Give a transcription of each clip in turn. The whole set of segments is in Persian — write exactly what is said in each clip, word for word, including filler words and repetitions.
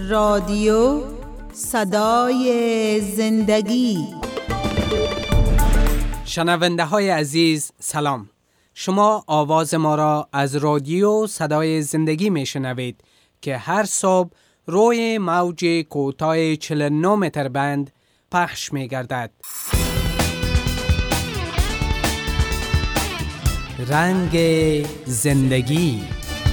رادیو صدای زندگی. شنونده های عزیز سلام. شما آواز ما را از رادیو صدای زندگی می شنوید که هر صبح روی موج کوتاه چهل و نه متر بند پخش می گردد. رنگ زندگی.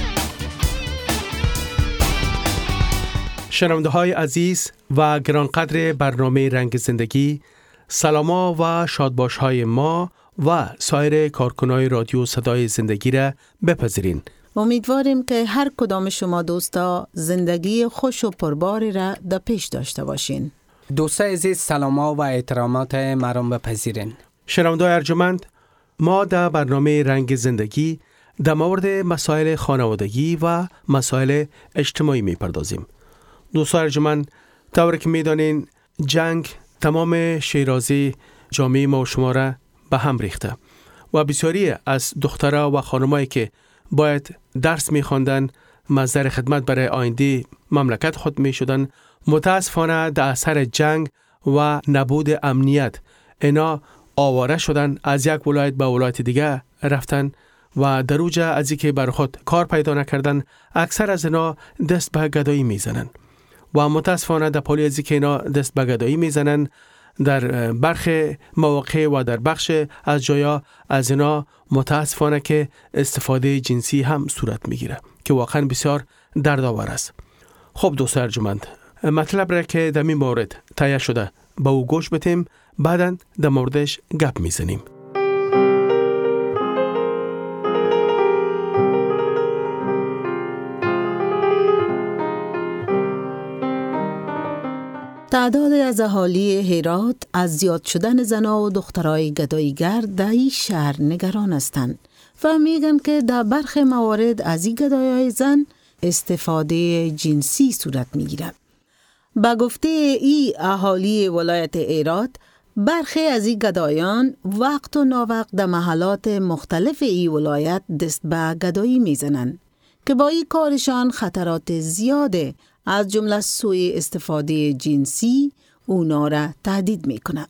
شنونده های عزیز و گرانقدر برنامه رنگ زندگی، سلاما و شادباش های ما و سایر کارکنای رادیو صدای زندگی را بپذیرین. امیدواریم که هر کدام شما دوستا زندگی خوش و پرباری را در پیش داشته باشین. دوستای عزیز سلاما و احترامات مرام بپذیرین. شنونده های ارجمند، ما در برنامه رنگ زندگی در مورد مسائل خانوادگی و مسائل اجتماعی می پردازیم. دوستان ارجمند، طوری که می دانین جنگ تمام شیرازی جامعه ما و شما را به هم ریخته و بسیاری از دخترها و خانمایی که باید درس می خواندن، مصدر خدمت برای آینده مملکت خود می شدن، متاسفانه در اثر جنگ و نبود امنیت اینا آواره شدن، از یک ولایت به ولایت دیگه رفتن و در اوج از اینکه بر خود کار پیدا نکردن، اکثر از اینا دست به گدایی میزنن و متاسفانه در پالی از اینکه اینا دست به گدایی میزنن، در برخی مواقع و در بخش از جایا از اینا متاسفانه که استفاده جنسی هم صورت میگیره که واقعا بسیار دردآور است. خب دوستان ارجمند، مطلب را که در این مورد تهیه شده با او گوش بدیم، بعداً در موردش گپ میزنیم. تعداد از اهالی هرات از زیاد شدن زنها و دخترای گداییگر در این شهر نگران هستند و میگن که در برخی موارد از این گدایای زن استفاده جنسی صورت میگیرد. با گفته ای اهالی ولایت هرات، برخی از این گدایان وقت و ناوقت در محلات مختلف ای ولایت دست به گدایی میزنند که با این کارشان خطرات زیاده از جمله سوء استفاده جنسی اونا را تهدید میکنه.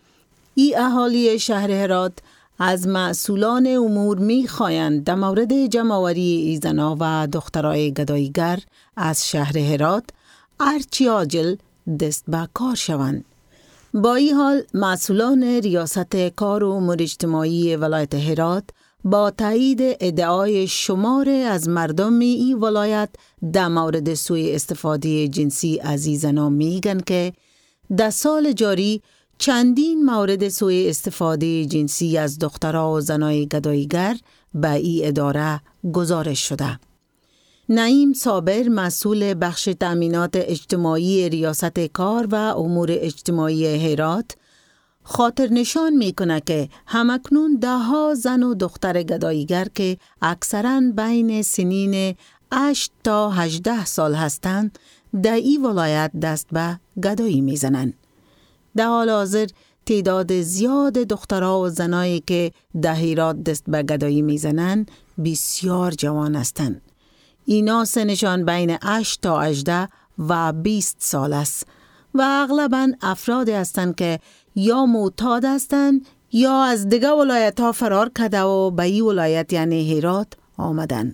ای اهالی شهر هرات از مسئولان امور میخواهند در مورد جمع‌آوری ای زنها و دخترای گداییگر از شهر هرات ارچی عاجل دست به کار شوند. با این حال مسئولان ریاست کار و امور اجتماعی ولایت هرات با تایید ادعای شمار از مردم این ولایت در مورد سوء استفاده جنسی از این زنان میگن که در سال جاری چندین مورد سوء استفاده جنسی از دخترها و زنای گداییگر به این اداره گزارش شده. نعیم صابر، مسئول بخش تأمینات اجتماعی ریاست کار و امور اجتماعی هرات، خاطر نشان میکنه که همکنون ده ها زن و دختر گداییگر که اکثراً بین سنین هشت تا هجده سال هستند در این ولایت دست به گدایی میزنند. در حال حاضر تعداد زیاد دخترها و زنایی که در هرات دست به گدایی میزنند بسیار جوان هستند. اینا سنشان بین هشت تا هجده و بیست سال است و اغلباً افرادی هستند که یا معتاد هستند یا از دیگه ولایت ها فرار کرده و به این ولایت یعنی هرات آمدن.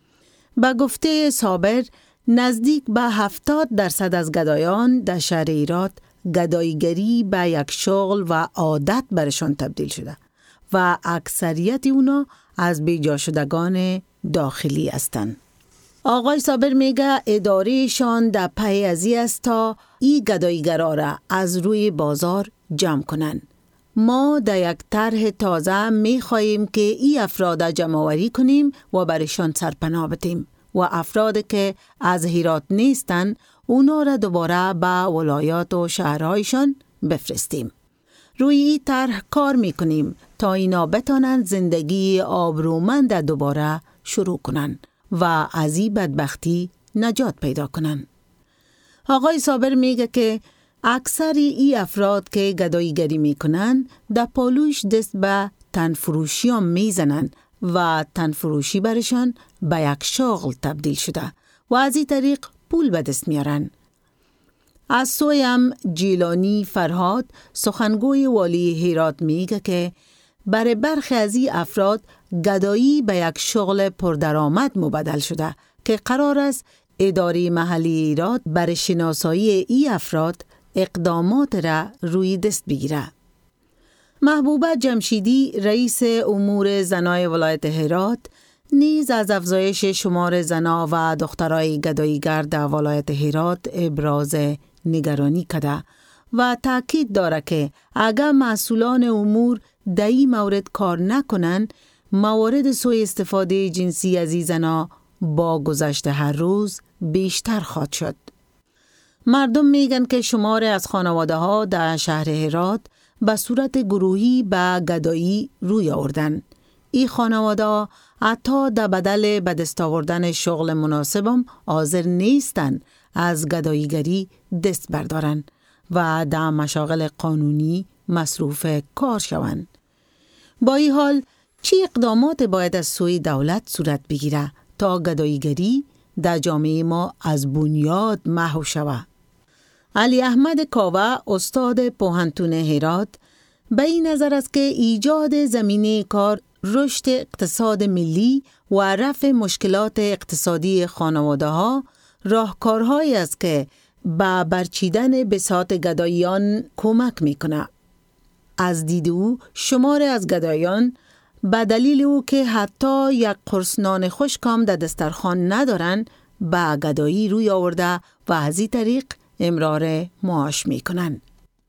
با گفته صابر، نزدیک به هفتاد درصد از گدایان در شهر هرات گداییگری به یک شغل و عادت برشان تبدیل شده و اکثریت اونا از بیجا شدگان داخلی هستند. آقای صابر میگه ادارهشان در پی ازی است تا ای گداییگرا را از روی بازار جمع کنن. ما در یک طرح تازه میخواییم که ای افراد جمع‌آوری کنیم و برشان سرپناه بدیم و افراد که از هرات نیستن اونا را دوباره به ولایات و شهرهایشان بفرستیم. روی این طرح کار میکنیم تا اینا بتانند زندگی آبرومند دوباره شروع کنن و از این بدبختی نجات پیدا کنن. آقای صابر میگه که اکثر ای افراد که گداییگری میکنن در پالوش دست به تنفروشی هم میزنن و تنفروشی برشان به یک شغل تبدیل شده و از این طریق پول به دست میارن از سویم جیلانی فرهاد سخنگوی والی هرات میگه که برای برخی از این افراد گدایی به یک شغل پردرآمد مبدل شده که قرار است اداره محلی هرات برای شناسایی این افراد اقدامات را روی دست بگیره. محبوبه جمشیدی رئیس امور زنای ولایت هرات نیز از افزایش شمار زنا و دخترای گداییگر در ولایت هرات ابراز نگرانی کرده و تاکید داره که اگر مسئولان امور در این مورد کار نکنند، موارد سوء استفاده جنسی از این زنا با گذشت هر روز بیشتر خواهد شد. مردم میگن که شمار از خانواده ها در شهر هرات به صورت گروهی به گدایی روی آوردن. این خانواده حتی در بدل به دست آوردن شغل مناسبم حاضر نیستن از گداییگری دست بردارن و در مشاغل قانونی مصروف کار شوند. با این حال چی اقدامات باید از سوی دولت صورت بگیره تا گداییگری در جامعه ما از بنیاد محو شود؟ علی احمد کاوه استاد پوهنتون هرات به این نظر است که ایجاد زمینه کار، رشد اقتصاد ملی و رفع مشکلات اقتصادی خانواده ها راهکارهایی است که به برچیدن بساط گداییان کمک میکنه. از دید او شمار از گدایان به دلیل او که حتی یک قرص نان خشکم در دسترخوان ندارند به گدایی روی آورده و از این طریق امرار معاش میکنند.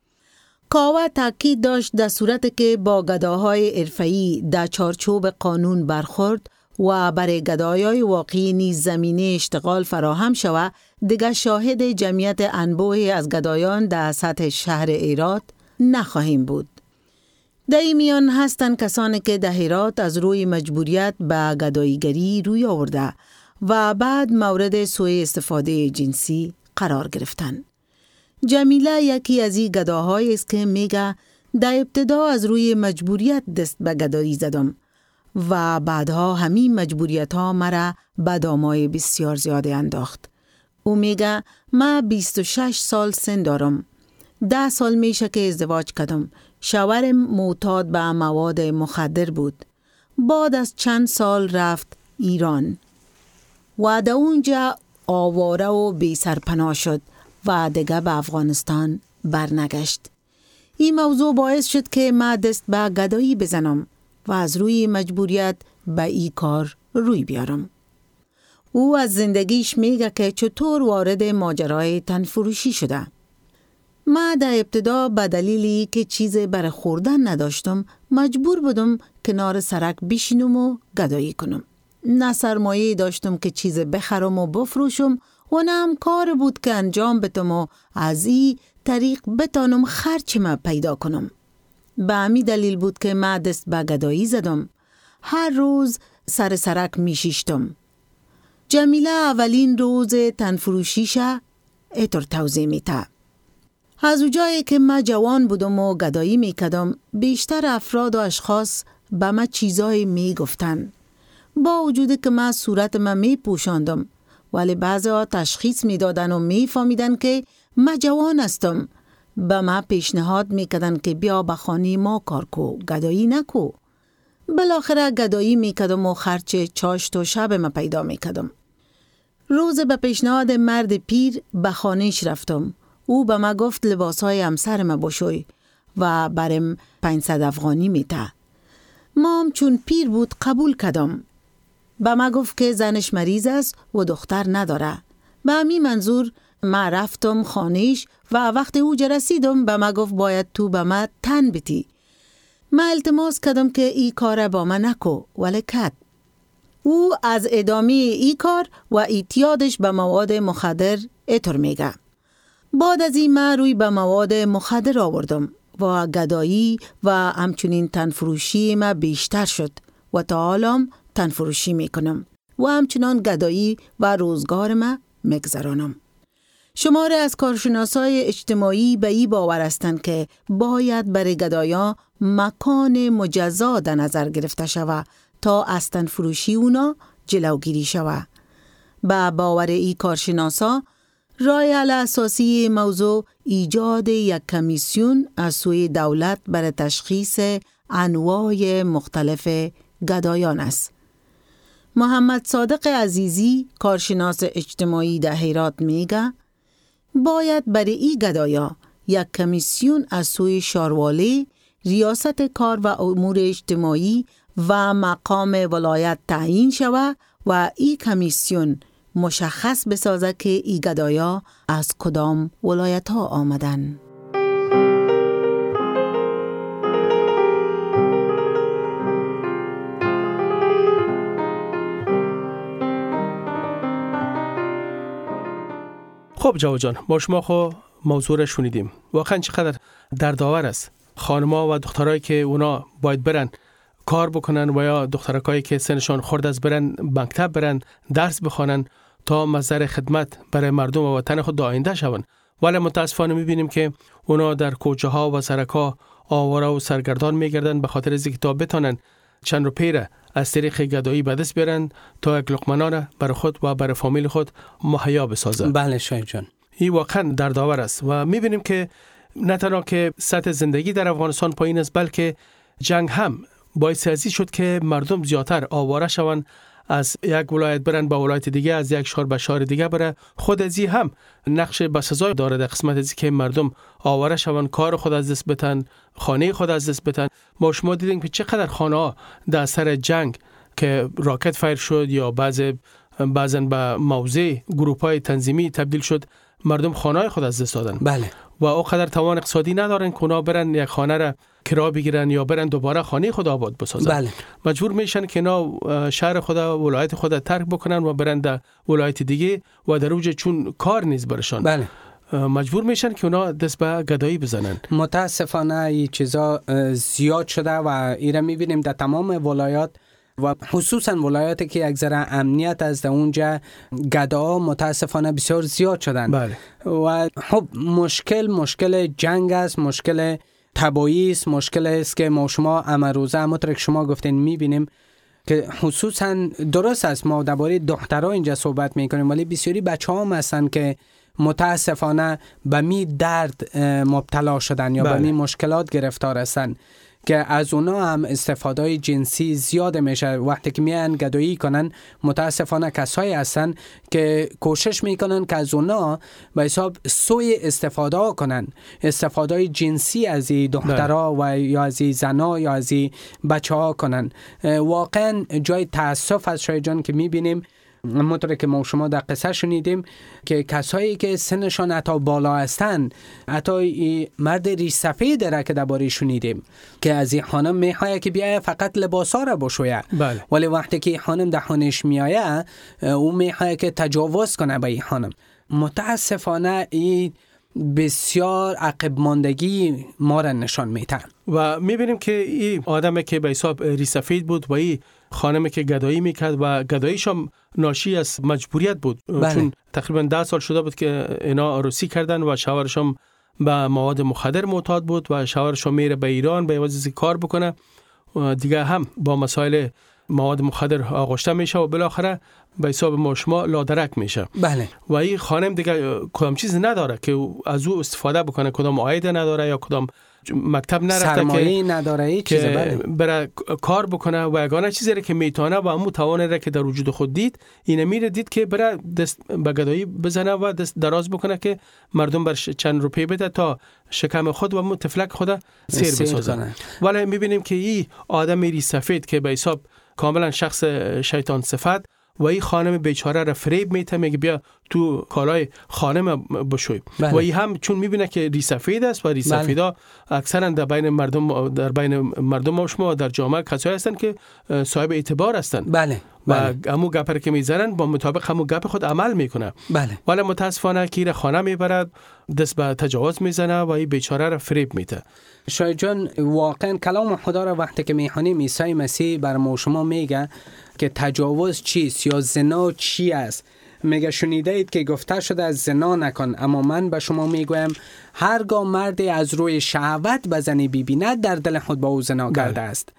کاوه تاکید داشت در صورت که با گداهای حرفه‌ای در چارچوب قانون برخورد و برای گدایای واقعی نیز زمینه اشتغال فراهم شود، دیگر شاهد جمعیت انبوهی از گدایان در سطح شهر هرات نخواهیم بود. در این میان هستند کسانی که در هرات از روی مجبوریت به گداییگری روی آورده و بعد مورد سوء استفاده جنسی قرار گرفتند. جمیله یکی از این گداهایی است که میگه در ابتدا از روی مجبوریت دست به گدایی زدم و بعدها همین مجبوریت ها مرا به دامای بسیار زیاده انداخت. او میگه من بیست و شش سال سن دارم. ده سال میشه که ازدواج کردم. شوهرم معتاد به مواد مخدر بود. بعد از چند سال رفت ایران و در اونجا آواره و بی سرپناه شد و دیگه به افغانستان برنگشت. این موضوع باعث شد که من دست به گدایی بزنم و از روی مجبوریت به این کار روی بیارم. او از زندگیش میگه که چطور وارد ماجرای تنفروشی شده. من در ابتدا به دلیلی که چیز برای خوردن نداشتم مجبور بودم کنار سرک بشینم و گدایی کنم. نه سرمایه داشتم که چیز بخرم و بفروشم و نه هم کار بود که انجام بدم و از این طریق بتانم خرچ ما پیدا کنم. به همین دلیل بود که من دست به گدایی زدم. هر روز سر سرک می شیشتم. جمیله اولین روز تنفروشیشه ایطور توضیح میته. از اونجایی که من جوان بودم و گدایی می کدم، بیشتر افراد و اشخاص به من چیزایی می گفتن. با وجود که من صورت من می پوشاندم، ولی بعضی ها تشخیص می دادن و می فهمیدن که من جوان هستم. به من پیشنهاد می کدن که بیا به خانه ما کار کو، گدایی نکو. بالاخره گدایی می کدم و خرچ چاشت و شب ما پیدا می کدم. روز به پیشنهاد مرد پیر به خانهش رفتم. او به ما گفت لباسهای همسر ما بشوی و برم پانصد افغانی میته. مام چون پیر بود قبول کردم. به ما گفت که زنش مریض است و دختر نداره. به همین منظور ما رفتم خانهش و وقتی او رسیدم به ما گفت باید تو به ما تن بیتی. ما التماس کردم که ای کار با ما نکو، ولی کد. او از ادامه ای کار و اعتیادش به مواد مخدر ایطور میگه. بعد از این من روی به مواد مخدر آوردم و گدایی و همچنین تنفروشی ما بیشتر شد و تا حالم تنفروشی میکنم و همچنان گدایی و روزگار ما مگذرانم. شماره از کارشناسای اجتماعی به این باور هستند که باید برای گدایا مکان مجزا در نظر گرفته شود تا از تنفروشی اونا جلوگیری شود. با باور این کارشناسا رای حل اساسی موضوع ایجاد یک کمیسیون از سوی دولت برای تشخیص انواع مختلف گدایان است. محمد صادق عزیزی، کارشناس اجتماعی در هرات میگه باید برای این گدایا یک کمیسیون از سوی شاروالی، ریاست کار و امور اجتماعی و مقام ولایت تعیین شود و این کمیسیون مشخص بسازه که این گدایا از کدام ولایت ها آمدن. خب جواد جان، با شما خو موضوع را شنیدیم. واقعا چقدر دردآور است. خانم‌ها و دخترایی که اونا باید برن کار بکنن و یا دخترکایی که سنشان خرد است برن مکتب برن درس بخوانن تا مصدر خدمت برای مردم و وطن خود آینده شوند. ولی متاسفانه می‌بینیم که اونا در کوچه‌ها و سرک‌ها آواره و سرگردان می‌گردن به خاطر از اینکه تا بتونن چند روپیه را از طریق گدایی به دست بیارن تا یک لقمه را برای خود و برای فامیل خود مهیا بسازن. بله شاید جان، این واقعا دردآور است و می‌بینیم که نه تنها که سطح زندگی در افغانستان پایین است، بلکه جنگ هم باعث ازی شد که مردم زیادتر آواره شوند، از یک ولایت برن به ولایت دیگه، از یک شهر به شهر دیگه بره. خود ازی هم نقش بسزای داره در قسمت ازی که مردم آواره شوند، کار خود از دست بتن، خانه خود از دست بتن. ما شما دیدیم که چقدر خانه ها در اثر جنگ که راکت فایر شد یا بعض بعضن به موضع گروپ‌های تنظیمی تبدیل شد، مردم خانه‌های خود از دست دادن. بله. و او قدر توان اقتصادی ندارن که اونا برن یک خانه را کرا بگیرن یا برن دوباره خانه خود آباد بسازن. بله. مجبور میشن که اینا شهر خود و ولایت خود ترک بکنن و برن در ولایت دیگه و در اوج چون کار نیست برشان. بله. مجبور میشن که اونا دست به گدایی بزنن. متاسفانه این چیزا زیاد شده و ایره میبینیم در تمام ولایات و خصوصا ولایاتی که یک ذره امنیت از در اونجا گدا متاسفانه بسیار زیاد شدن. بله. و خب مشکل مشکل جنگ است، مشکل تبایی است، مشکل است که ما شما امروزه همونطور که شما گفتین میبینیم که خصوصا درست است ما درباره دخترها اینجا صحبت میکنیم، ولی بسیاری بچه هم هستن که متاسفانه به می درد مبتلا شدن یا بله. به می مشکلات گرفتار هستن که از اونا هم استفاده جنسی زیاد میشه. وقتی که میان گدایی کنن متاسفانه کسایی هستن که کوشش میکنن که از اونا به حساب سوی استفاده کنن، استفاده جنسی از این دخترها و یا از این زنا یا از این بچه ها کنن. واقعا جای تاسف است شاید جان که میبینیم همونطور که ما شما در قصه شنیدیم که کسایی که سنشان حتی بالا هستن، حتی مرد ریش سفید را که درباره شنیدیم که از این خانم میخواه که بیایه فقط لباسا را بشویه. بله. ولی وقتی که خانم در خانهش میایه او میخواه که تجاوز کنه به این خانم. متاسفانه این بسیار عقب ماندگی ما را نشان میده و میبینیم که این آدمی که به حساب ریش سفید بود و این خانمی که گدایی میکرد و گداییش هم ناشی از مجبوریت بود. بله. چون تقریبا ده سال شده بود که اینا عروسی کردن و شوهرش هم به مواد مخدر معتاد بود و شوهرش هم میره به ایران به عوض کار بکنه و دیگه هم با مسائل مواد مخدر آغشته میشه و بالاخره به حساب ما شما لادرک میشه. بله. و این خانم دیگه کدام چیز نداره که از او استفاده بکنه، کدام عاید نداره یا کدام مکتب نرفته سرمایه که نداره هیچ چیز. بله. برای کار بکنه و یگانه چیزی را که میتونه و همون توان را که در وجود خود دید اینه میره دید که برای دست به گدایی بزنه و دست دراز بکنه که مردم برش چند روپیه بده تا شکم خود و همون تفلک خود سیر بسازن. ولی میبینیم که این آدم ریش سفید که به حساب کاملا شخص شیطان صفت و این خانم بیچاره را فریب میته، میگه بیا تو کالای خانم بشوی. بله. و این هم چون میبینه که ریش سفید است و ریش سفیدا اکثرا در بین مردم در بین مردم شما در جامعه کسایی هستن که صاحب اعتبار هستن. بله. و همو گپ که میزنن با مطابق همو گپ خود عمل میکنه. بله. ولی متاسفانه که خانه میبرد دست به تجاوز میزنه و این بیچاره را فریب میته. شاید جان واقعا کلام خدا را وقتی که میخوانیم عیسی مسیح بر ما شما میگه که تجاوز چیست یا زنا چی است. میگه شنیده اید که گفته شده از زنا نکن، اما من به شما میگویم هرگاه مردی از روی شهوت به زنی ببیند در دل خود با او زنا کرده است.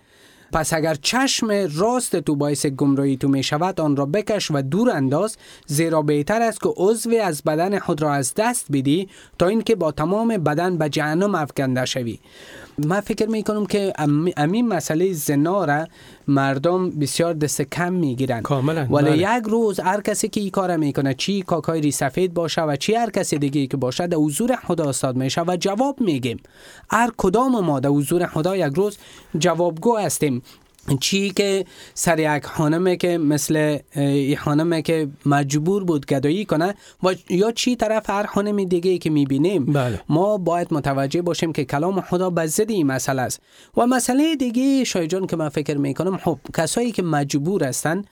پس اگر چشم راست تو باعث گمراهی تو می شود آن را بکش و دور انداز، زیرا بهتر است که عضوی از بدن خود را از دست بدی تا اینکه با تمام بدن به جهنم افکنده شوی. من فکر میکنم که همین مسئله زنا را مردم بسیار دست کم میگیرن، ولی یک روز هر کسی که این کار میکنه، چی کاکای ری سفید باشه و چی هر کسی دیگه که باشه، در حضور خدا استاد میشه و جواب میگیم. هر کدام ما در حضور خدا یک روز جوابگو هستیم. چی که سر یک خانمه که مثل این خانمه که مجبور بود گدایی کنه و یا چی طرف هر خانم دیگه که میبینیم، بله. ما باید متوجه باشیم که کلام خدا به ضد این مسئله است. و مسئله دیگه شایجان که من فکر میکنم، خب کسایی که مجبور هستن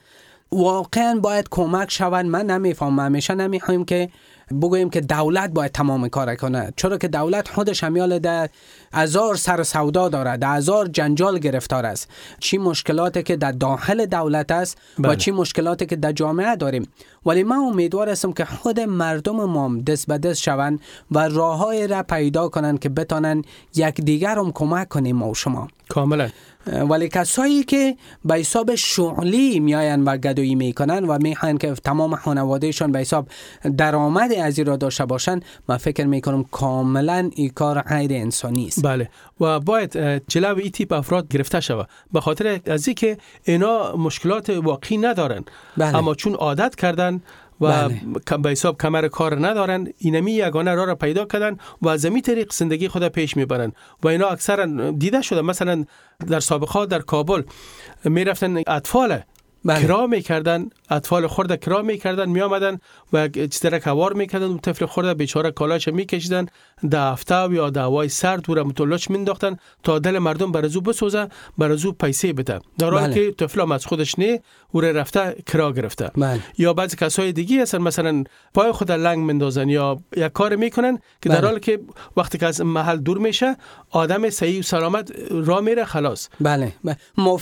واقعا باید کمک شون. من نمیفهم، همیشه نمیخوایم که بگوییم که دولت باید تمام کار کنه، چرا که دولت خودش همیال ده هزار سر سودا داره، ده هزار جنجال گرفتار است. چی مشکلاتی که در داخل دولت است بله. و چی مشکلاتی که در جامعه داریم. ولی من امیدوار هستم که خود مردم ما دست به دست شون و راههای را پیدا کنن که بتونن یک دیگر هم کمک کنیم ما و شما. کاملا. ولی کسایی که به حساب شغلی میاین و گدایی میکنن و میخوان که تمام خانوادهشون به حساب درآمد از این را داشته باشن، من فکر میکنم کاملا این کار غیر انسانی است. بله، و باید جلوی این تیپ افراد گرفته شود، به خاطر از اینکه اینا مشکلات واقعی ندارن. بله. اما چون عادت کردن و بله. به حساب کمر کار ندارن، اینمی یگانه راه را پیدا کردن و از این طریق زندگی خود پیش میبرن. و اینا اکثرا دیده شده، مثلا در سابقه در کابل میرفتن اطفال بله. کرا میکردن، اطفال خورده کرا میکردن، میامدن و چیز را کوار میکردن، طفل خورده بیچاره کالاش میکشیدن، ده هفته یا ده هوای سرد و را متولاش مینداختن تا دل مردم برازو بسوزه، برازو پیسه بده، در حالی که طفل هم از خودش نه و رفته کرا گرفته. بله. یا بعضی کسای دیگه هستن مثلا پای خود لنگ میندازن یا یک کار میکنن که در حالی که وقتی که از محل دور میشه آدم صحیح و سلامت راه میره خلاص. بله, بله.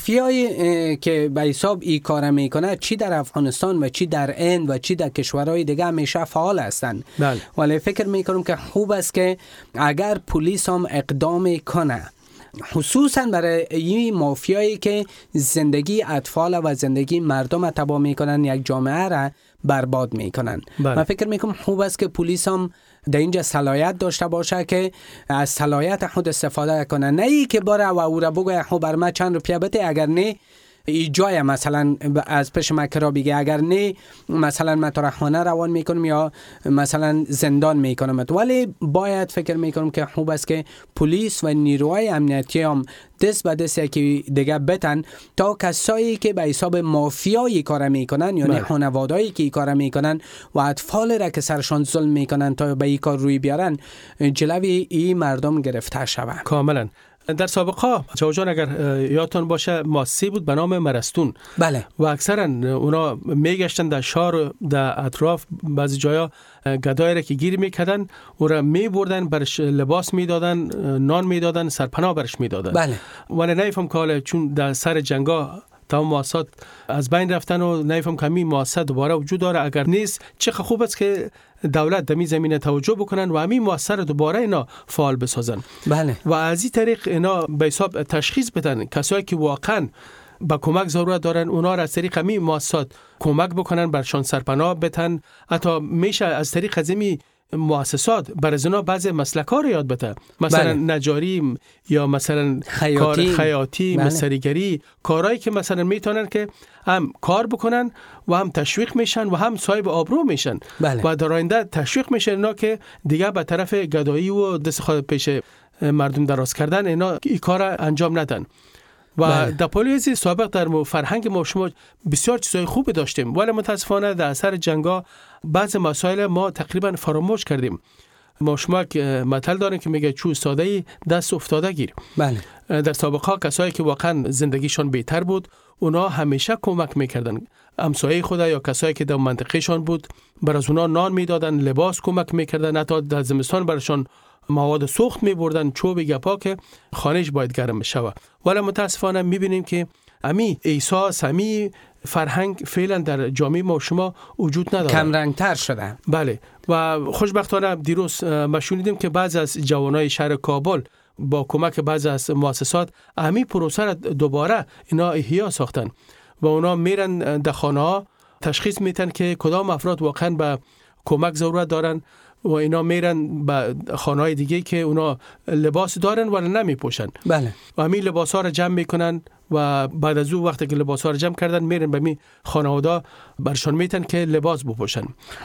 مافیای که به حساب ای کار میکنه، چی در افغانستان و چی در هند و چی در کشورهای دیگه همیشه فعال هستند. بله. ولی فکر میکنم که خوب است که اگر پلیس هم اقدام کنه، خصوصا برای این مافیایی که زندگی اطفال و زندگی مردم تباه میکنن، یک جامعه را برباد میکنن. بله. من فکر میکنم خوب است که پلیس هم در اینجا صلاحیت داشته باشه که از صلاحیت خود استفاده کنه، نه ای که بره و او را بگه خب بر من چند روپیه بده، اگر نه ای جای مثلا از پیش مکرا بگه، اگر نه مثلا من تو را خانه روان میکنم یا مثلا زندان میکنم. ولی باید فکر میکنم که خوب است که پلیس و نیروهای امنیتی هم دست به دست یکی دیگه بتن تا کسایی که به حساب مافیایی کار میکنن، یعنی خانوادهایی که کار میکنن و اطفال را که سرشان ظلم میکنن تا به این کار روی بیارن، جلوی این مردم گرفته شود. کاملا. در سابقه جوجان اگر یادتون باشه مؤسسه بود به نام مرستون. بله. و اکثرا اونا میگشتن در شهر در اطراف، بعضی جایا گدای را که گیر میکردن او را میبردن، برش لباس میدادن، نان میدادن، سرپناه برش میدادن. بله. ولی نمیفهم که چون در سر جنگا تمام مؤسسات از بین رفتن و نمیفهم که همین مؤسسه دوباره وجود داره. اگر نیست چه خوب است که دولت در این زمینه توجه بکنن و همین مؤسسه رو دوباره اینا فعال بسازن. بله. و از این طریق اینا به حساب تشخیص بدن کسایی که واقعا با کمک ضرورت دارن، اونا را از طریق همین مؤسسات کمک بکنن، برشان سرپناه بدن. حتی میشه از طریق ازمی مؤسسات بر از اونا بعضی مسلک‌ها رو یاد بده، مثلا بله. نجاری یا مثلا خیاطی, کار خیاطی، بله. مستریگری، کارهایی که مثلا میتونن که هم کار بکنن و هم تشویق میشن و هم صاحب آبرو میشن. بله. و در آینده تشویق میشن اینا که دیگه به طرف گدایی و دست خود پیش مردم دراز کردن اینا این کار انجام ندن. و بله. در پالیسی سابق در فرهنگ ما شما بسیار چیزای خوبی داشتیم، ولی متاسفانه در اثر جنگا بعض مسائل ما تقریبا فراموش کردیم. ما شما مثل داریم که میگه چو ساده دست افتاده گیر. بله. در سابقه کسایی که واقعا زندگیشان بهتر بود، اونا همیشه کمک میکردن. همسایه خدا یا کسایی که در منطقهشان بود برای اونا نان میدادن، لباس کمک میکردن، حتی در زمستان براشون مواد سوخت می بردن، چوب گپا که خانهش باید گرم بشه. ولی متاسفانه میبینیم که امی احساس، امی فرهنگ فعلا در جامعه ما شما وجود نداره، کم رنگ تر شده. بله. و خوشبختانه دیروز ما شنیدیم که بعضی از جوانای شهر کابل با کمک بعضی از مؤسسات امی پروسه را دوباره اینا احیا ساختن و اونا میرن در خانه ها تشخیص میتن که کدام افراد واقعا به کمک ضرورت دارن و اینا میرن به خانه‌های دیگه که اونا لباس دارن ولی نمیپوشن. بله. و همین لباس ها رو جمع میکنن و بعد از او وقتی که لباس ها رو جمع کردن میرن به می خانواده برشان میتن که لباس بپوشن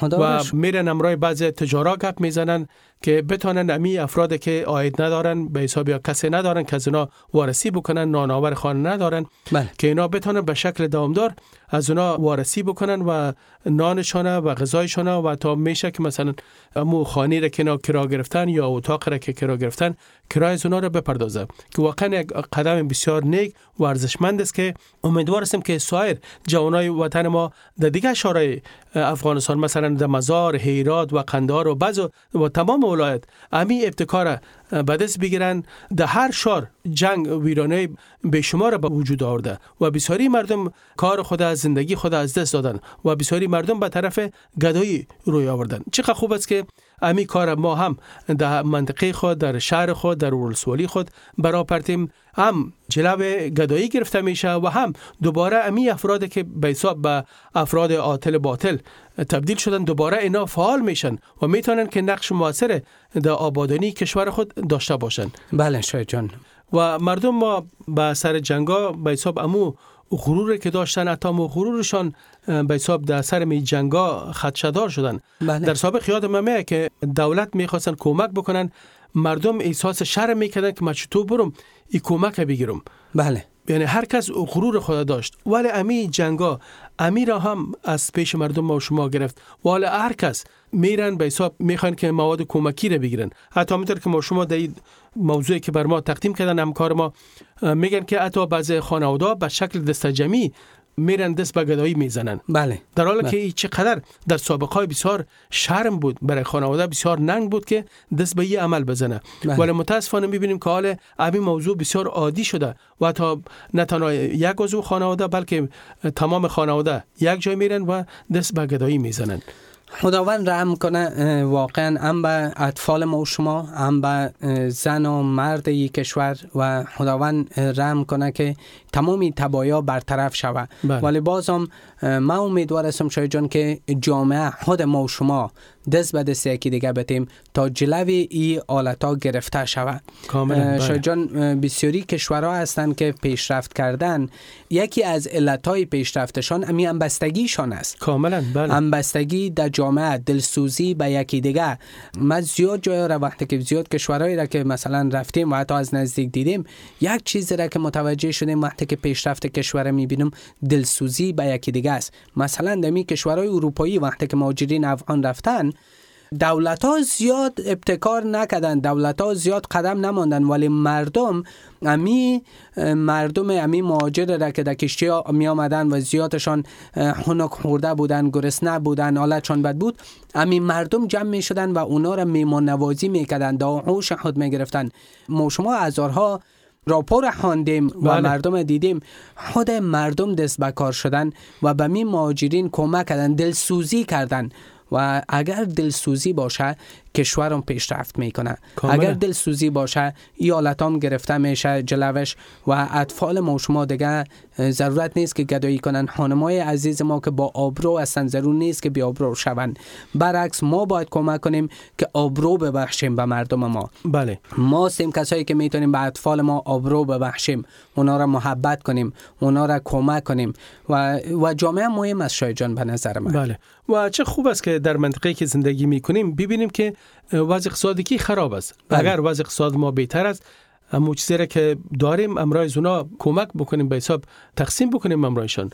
و میرن امرای بعضی تجارا گپ میزنن که بتونن امی افراد که عاید ندارن به حساب یا کسی ندارن که از اونا وارسی بکنن، نانآور خانه ندارن، بله. که اینا بتونن به شکل دوامدار از اونا وارسی بکنن و نانشانه و غذایشانه و تا میشه که مثلا امو خانه را که کرا گرفتن یا اتاق را که کرا گرفتن کرای از اونا را بپردازه، که واقعا یک قدم بسیار نیک و ارزشمند است که امیدوار هستم که سایر جوانای وطن ما در دیگه شهرهای افغانستان مثلا در مزار، هیرات و قندهار و بعض و تمام ولایت امی ابتکار به دست بگیرن. در هر شهر جنگ ویرانه بیشمار به وجود آورده و بسیاری مردم کار خود از زندگی خود از دست دادن و بسیاری مردم به طرف گدایی روی آوردن. چقدر خوب است که امی کار ما هم در منطقه خود، در شهر خود، در ولسوالی خود براپرتیم، هم جلو گدایی گرفته میشه و هم دوباره امی افراد که به حساب به افراد عاطل باطل تبدیل شدن دوباره اینا فعال میشن و میتونن که نقش موثر در آبادانی کشور خود داشته باشن. بله شاید جان. و مردم ما به سر جنگا به حساب امو غرور که داشتن، حتی امو غرورشان به حساب در سر می جنگا خدشه‌دار شدن. بله. در سابق یادم میاد که دولت میخواستن کمک بکنن، مردم احساس شرم میکردن که من چطور برم این کمک بگیرم. بله. یعنی هر کس غرور خود داشت، ولی امی جنگا امی را هم از پیش مردم ما و شما گرفت. ولی هر کس میرن به حساب میخوان که مواد کمکی را بگیرن. حتی همونطور که ما شما در این موضوعی که بر ما تقدیم کردن همکار ما میگن که حتی بعضی خانواده به شکل دستجمعی میرن دست به گدایی میزنن. بله. در حالی بله. که چقدر در سابقه بسیار شرم بود، برای خانواده بسیار ننگ بود که دست به این عمل بزنه. بله. ولی متاسفانه میبینیم که حال همین موضوع بسیار عادی شده و تا نه تنها یک عضو خانواده بلکه تمام خانواده یک جای میرن و دست به گدایی میزنن. خداوند رحم کنه واقعا هم به اطفال ما و شما، هم به زن و مرد یک کشور، و خداوند رحم کنه که تمامی تبایا برطرف شود. ولی بازم من امیدوار هستم شاید جان که جامعه خود ما و شما دست به دست یکی دیگه بتیم تا جلوی این آلتا گرفته شود. شاید جان بسیاری کشورها هستند که پیشرفت کردن، یکی از علتهای پیشرفتشان امی همبستگیشان است. کاملا بله. همبستگی در جامعه، دلسوزی به یکی دیگه. ما زیاد جای را وقتی که زیاد کشورهایی را که مثلا رفتیم و حتی از نزدیک دیدیم، یک چیزی را که متوجه شدیم وقتی که پیشرفت کشور میبینیم دلسوزی به یکی دیگه است. مثلا در می کشورهای اروپایی وقتی که مهاجرین افغان رفتن، دولت ها زیاد ابتکار نکردن، دولت ها زیاد قدم نماندن، ولی مردم امی مردم امی مهاجر را که در کشتی ها می آمدن و زیادشان خنک خورده بودن، گرسنه بودن، حالتشان بد بود، امی مردم جمع می شدن و اونا را میمان نوازی می کردن، داعش خود می گرفتن. ما شما هزارها راپور خواندیم و بله. مردم دیدیم، خود مردم دست به کار شدن و به می مهاجرین کمک کردن، دلسوزی کردن. و اگر دلسوزی باشه کشورم پیشرفت میکنه. اگر دلسوزی باشه ایالتام گرفته میشه جلوش و اطفال ما و شما دیگه ضرورت نیست که گدایی کنن. خانمای عزیز ما که با آبرو هستن ضرور نیست که بی آبرو شون. برعکس ما باید کمک کنیم که آبرو ببخشیم به مردم ما. بله. ما هستیم کسایی که میتونیم به اطفال ما آبرو ببخشیم، اونا را محبت کنیم، اونا را کمک کنیم و و جامعه مهم است شاید جان به نظر من. بله. و چه خوب است که در منطقه‌ای که زندگی میکنیم ببینیم که وضع اقتصادی خراب است. بله. اگر وضع اقتصاد ما بهتر است، همون چیزی را که داریم امرای اونا کمک بکنیم، به حساب تقسیم بکنیم امرایشان.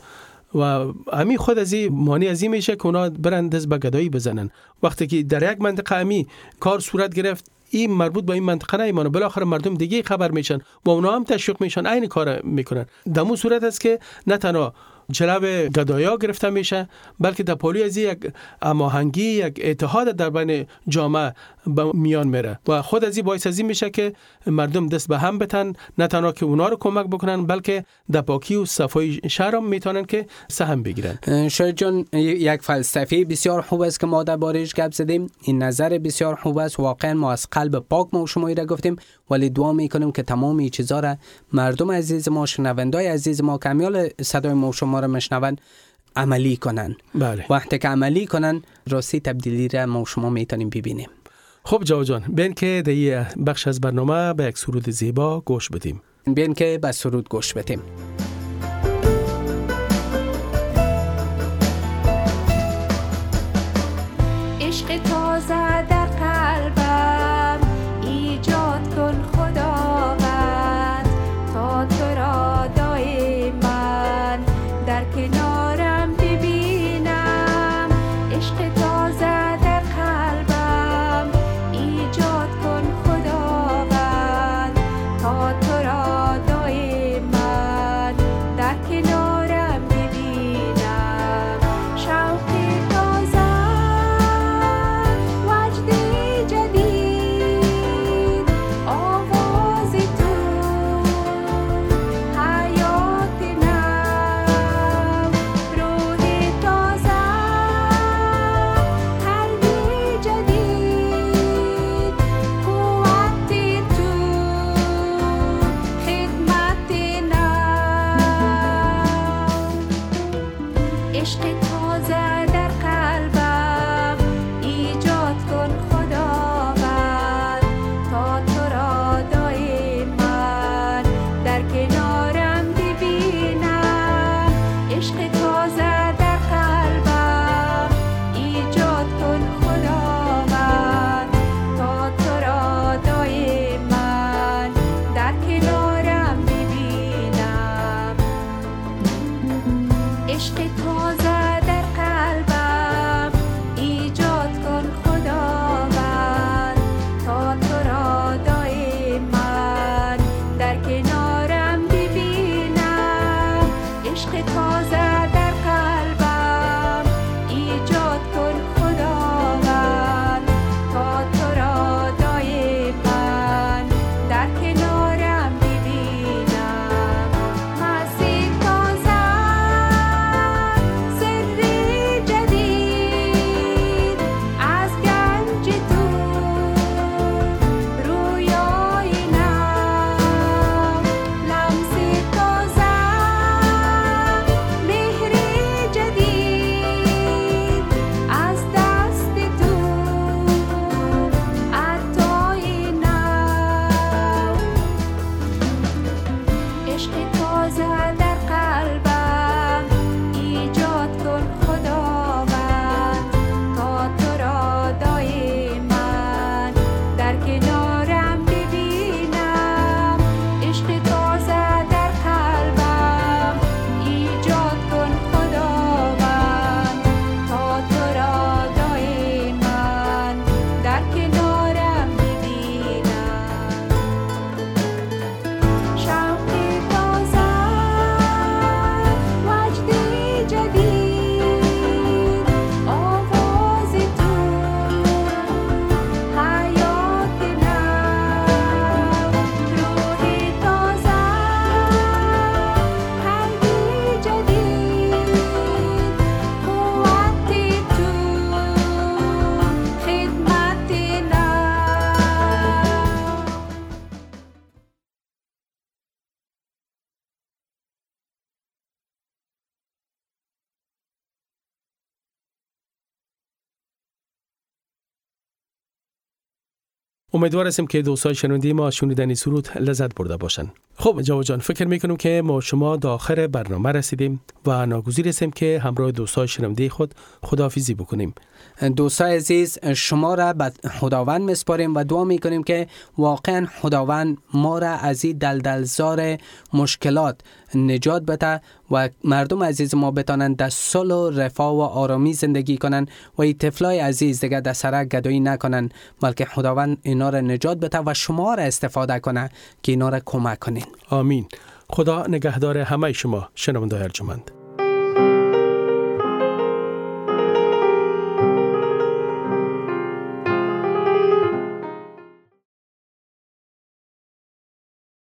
و همین خود از این مانی از این میشه که اونا برن دست به گدایی بزنن. وقتی که در یک منطقه همین کار صورت گرفت، این مربوط به این منطقه نمیمونه، بالاخره مردم دیگه خبر میشن و اونا هم تشویق میشن عین کار میکنن. در اون صورت است که نه تنها جلب گدایا گرفته میشه، بلکه در پالی از یک هماهنگی، یک اتحاد در بین جامعه به میان میره و خود از این باعث از این میشه که مردم دست به هم بتن، نه تنها که اونا رو کمک بکنن بلکه در پاکی و صفای شهر هم میتونن که سهم بگیرن. شاید جان یک فلسفه بسیار خوب است که ما درباره‌اش گپ زدیم. این نظر بسیار خوب است. واقعا ما از قلب پاک ما شما را گفتیم، ولی دعا میکنیم که تمام این چیزا را مردم عزیز ما، شنوندای عزیز ما که امیال صدای ما شما را میشنوند عملی کنن. بله. وقتی که عملی کنن راستی تبدیلی را ما شما میتونیم ببینیم. خب جواد جان، بین که در این بخش از برنامه به یک سرود زیبا گوش بدیم. بین که به سرود گوش بدیم. عشق تازه در قلبم ایجاد کن خداوند، تا تو را دائما در کنارم ببینم. عشق تازه در قلبم ایجاد کن خداوند، تا تو را دائما در کنارم ببینم. شوق تازه امیدوار هستیم که دوستان شنونده ما شنیدن سرود لذت برده باشن. خب جواد جان، فکر میکنم که ما شما تا آخر برنامه رسیدیم و ناگزیر هستیم که همراه دوستان شنونده خود خداحافظی بکنیم. دوستان عزیز، شما را به خداوند میسپاریم و دعا میکنیم که واقعا خداوند ما را از این دلدلزار مشکلات نجات بده و مردم عزیز ما بتانند در صلح و رفاه و آرامی زندگی کنند و این طفلای عزیز دیگه در سرک گدایی نکنند، بلکه خداوند اینا را نجات بده و شما را استفاده کنه که اینا را کمک کنین. آمین. خدا نگهدار همه شما شنوندگان ارجمند.